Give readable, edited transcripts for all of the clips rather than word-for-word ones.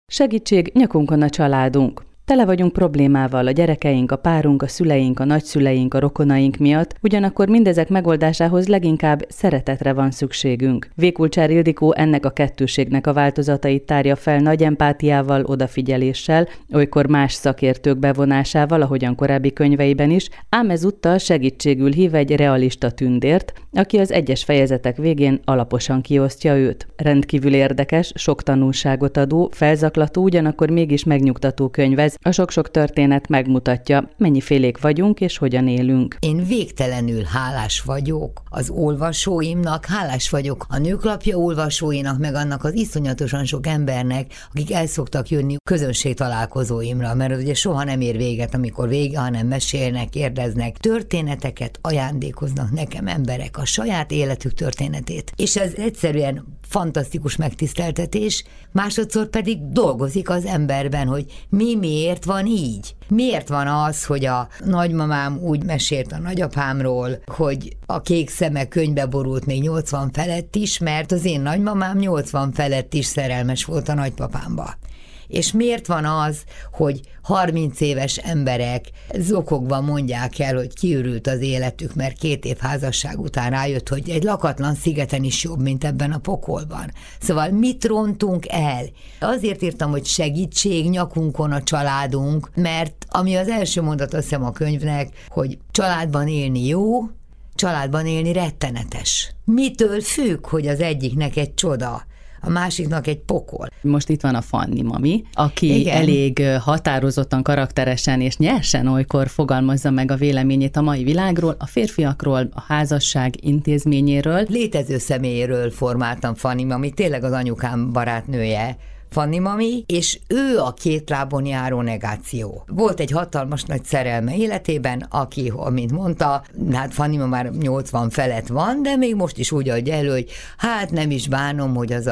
Segítség, nyakunkon a családunk. Tele vagyunk problémával a gyerekeink, a párunk, a szüleink, a nagyszüleink, a rokonaink miatt, ugyanakkor mindezek megoldásához leginkább szeretetre van szükségünk. Vékulcsár Ildikó ennek a kettőségnek a változatait tárja fel nagy empátiával, odafigyeléssel, olykor más szakértők bevonásával, ahogyan korábbi könyveiben is, ám ezúttal segítségül hív egy realista tündért, aki az egyes fejezetek végén alaposan kiosztja őt. Rendkívül érdekes, sok tanulságot adó, felzaklató, ugyanakkor mégis megnyugtató könyv ez. A sok-sok történet megmutatja, mennyifélék vagyunk és hogyan élünk. Én végtelenül hálás vagyok az olvasóimnak, hálás vagyok a Nőklapja olvasóinak, meg annak az iszonyatosan sok embernek, akik el szoktak jönni közönségtalálkozóimra, mert ugye soha nem ér véget, amikor vége, hanem mesélnek, kérdeznek, történeteket ajándékoznak nekem emberek, a saját életük történetét. És ez egyszerűen fantasztikus megtiszteltetés, másodszor pedig dolgozik az emberben, hogy miért van így. Miért van az, hogy a nagymamám úgy mesélt a nagyapámról, hogy a kék szeme könyvbe borult még 80 felett is, mert az én nagymamám 80 felett is szerelmes volt a nagypapámba. És miért van az, hogy 30 éves emberek zokogva mondják el, hogy kiürült az életük, mert 2 év házasság után rájött, hogy egy lakatlan szigeten is jobb, mint ebben a pokolban. Szóval mit rontunk el? Azért írtam, hogy segítség, nyakunkon a családunk, mert ami az első mondat, azt hiszem a könyvnek, hogy családban élni jó, családban élni rettenetes. Mitől függ, hogy az egyiknek egy csoda, a másiknak egy pokol. Most itt van a Fanni mami, aki igen, elég határozottan, karakteresen és nyersen olykor fogalmazza meg a véleményét a mai világról, a férfiakról, a házasság intézményéről. Létező személyéről formáltam Fanni mami, tényleg az anyukám barátnője, Fanni mami, és ő a 2 lábon járó negáció. Volt egy hatalmas nagy szerelme életében, aki, amint mondta, hát Fanni ma már 80 felett van, de még most is úgy adja elő, hogy hát nem is bánom, hogy az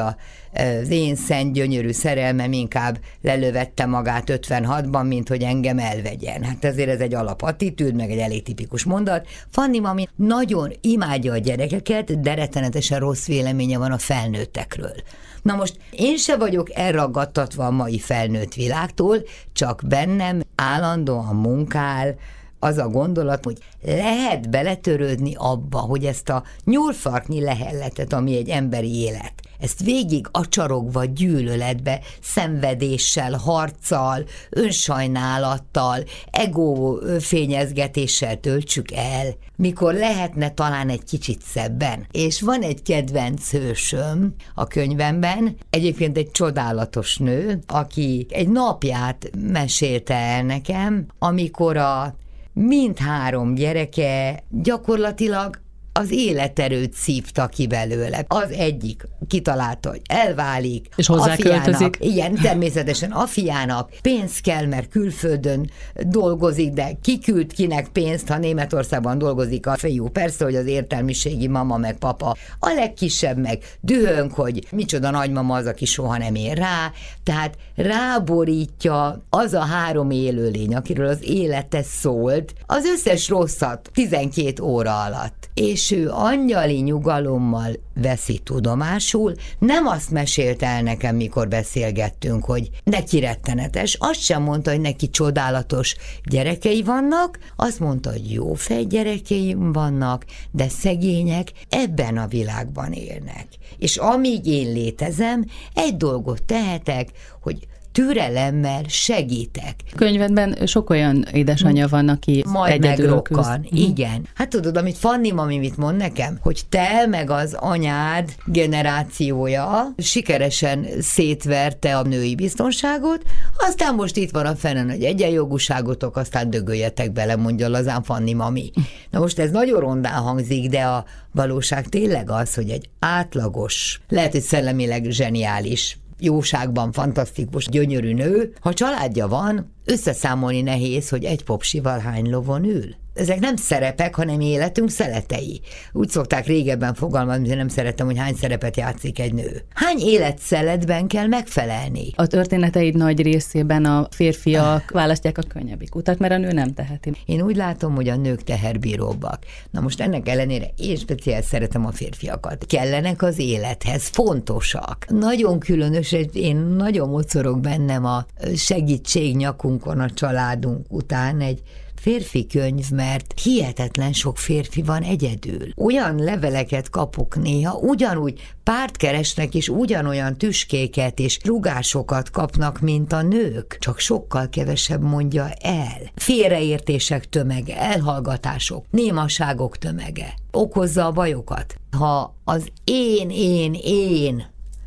én szent gyönyörű szerelmem inkább lelövette magát 56-ban, mint hogy engem elvegyen. Hát ezért ez egy alapattitűd, meg egy elég tipikus mondat. Fanni mami nagyon imádja a gyerekeket, de rettenetesen rossz véleménye van a felnőttekről. Na most én se vagyok elragadtatva a mai felnőtt világtól, csak bennem állandóan munkál az a gondolat, hogy lehet beletörődni abba, hogy ezt a nyúlfarknyi lehelletet, ami egy emberi élet, ezt végig acsarogva, gyűlöletbe, szenvedéssel, harccal, önsajnálattal, ego fényezgetéssel töltsük el, mikor lehetne talán egy kicsit szebben. És van egy kedvenc hősöm a könyvemben, egyébként egy csodálatos nő, aki egy napját mesélte el nekem, amikor a mindhárom gyereke gyakorlatilag az életerőt szívta ki belőle. Az egyik kitalálta, hogy elválik. És hozzá költözik. Igen, természetesen a fiának pénz kell, mert külföldön dolgozik, de ki küld kinek pénzt, ha Németországban dolgozik a fiú? Persze, hogy az értelmiségi mama meg papa. A legkisebb meg dühöng, hogy micsoda nagymama az, aki soha nem ér rá. Tehát ráborítja az a 3 élőlény, akiről az élete szólt, az összes rosszat 12 óra alatt. És ő angyali nyugalommal veszi tudomásul, nem azt mesélte el nekem, mikor beszélgettünk, hogy neki rettenetes, azt sem mondta, hogy neki csodálatos gyerekei vannak, azt mondta, hogy jó fej gyerekeim vannak, de szegények ebben a világban élnek. És amíg én létezem, egy dolgot tehetek, hogy türelemmel segítek. Könyvedben sok olyan édesanyja van, aki majd egyedül megrokkan. Igen. Hát tudod, amit Fanni mami mit mond nekem? Hogy te meg az anyád generációja sikeresen szétverte a női biztonságot, aztán most itt van a fene nagy egyenjogúságotok, aztán dögöljetek bele, mondja lazán Fanni mami. Na most ez nagyon rondán hangzik, de a valóság tényleg az, hogy egy átlagos, lehet, hogy szellemileg zseniális, jóságban fantasztikus, gyönyörű nő, ha családja van, összeszámolni nehéz, hogy egy popsival hány lovon ül. ezek nem szerepek, hanem életünk szeletei. Úgy szokták régebben fogalmazni, nem szeretem, hogy hány szerepet játszik egy nő. Hány életszeletben kell megfelelni? A történeteid nagy részében a férfiak választják a könnyebbik utat, mert a nő nem teheti. Én úgy látom, hogy a nők teherbíróbbak. Na most ennek ellenére én speciál szeretem a férfiakat. Kellenek az élethez, fontosak. Nagyon különös, én nagyon mocorog bennem a segítség nyakunkon a családunk után egy férfi könyv, mert hihetetlen sok férfi van egyedül. Olyan leveleket kapok néha, ugyanúgy párt keresnek, és ugyanolyan tüskéket és rugásokat kapnak, mint a nők, csak sokkal kevesebb mondja el. Félreértések tömege, elhallgatások, némaságok tömege okozza a bajokat. Ha az én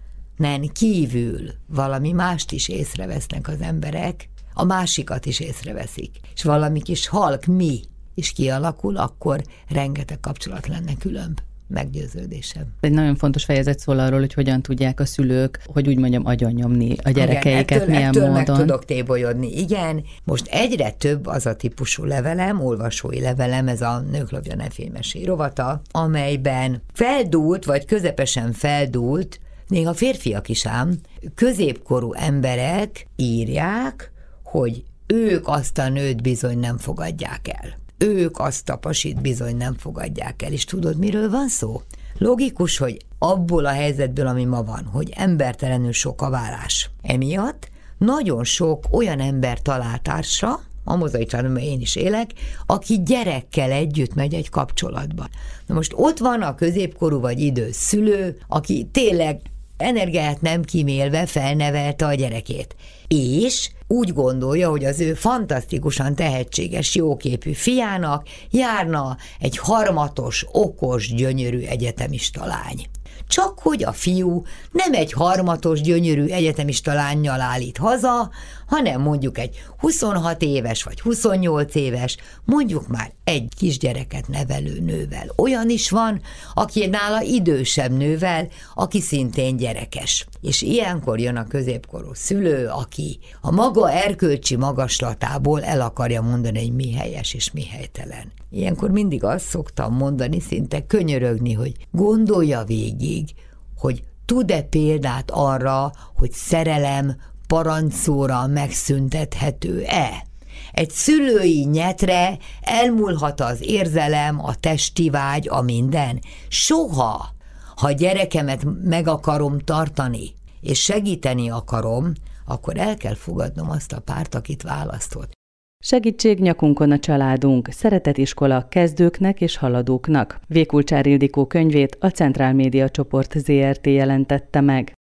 kívül valami mást is észrevesznek az emberek, a másikat is észreveszik, és valami kis halk mi is kialakul, akkor rengeteg kapcsolat lenne különb. Meggyőződésem. Egy nagyon fontos fejezet szól arról, hogy hogyan tudják a szülők, hogy úgy mondjam, agyonnyomni a gyerekeiket, milyen módon. Meg tudok tébolyodni, igen. Most egyre több az a típusú levelem, olvasói levelem, ez a Nők Lapja Ne Félj Mesélj rovata, amelyben feldúlt, vagy közepesen feldúlt, még a férfiak is ám, középkorú emberek írják, hogy ők azt a nőt bizony nem fogadják el. Ők azt a pasit bizony nem fogadják el. És tudod, miről van szó? Logikus, hogy abból a helyzetből, ami ma van, hogy embertelenül sok a válás. Emiatt nagyon sok olyan ember talál társra, a mozai családban én is élek, aki gyerekkel együtt megy egy kapcsolatba. Na most ott van a középkorú vagy idős szülő, aki tényleg energiát nem kímélve felnevelte a gyerekét. És úgy gondolja, hogy az ő fantasztikusan tehetséges, jóképű fiának járna egy harmatos, okos, gyönyörű egyetemista lány. Csak hogy a fiú nem egy harmatos, gyönyörű egyetemista lánnyal állít haza, hanem mondjuk egy 26 éves vagy 28 éves, mondjuk már egy kisgyereket nevelő nővel. Olyan is van, aki nála idősebb nővel, aki szintén gyerekes. És ilyenkor jön a középkorú szülő, aki a maga erkölcsi magaslatából el akarja mondani, hogy mi helyes és mi helytelen. Ilyenkor mindig azt szoktam mondani, szinte könyörögni, hogy gondolja végig, hogy tud-e példát arra, hogy szerelem parancsszóra megszüntethető-e? Egy szülői nyetre elmúlhat az érzelem, a testi vágy, a minden. Soha, ha gyerekemet meg akarom tartani, és segíteni akarom, akkor el kell fogadnom azt a párt, akit választott. Segítség nyakunkon a családunk, szeretetiskola kezdőknek és haladóknak. Vékulcsár Ildikó könyvét a Centrál Média Csoport Zrt. Jelentette meg.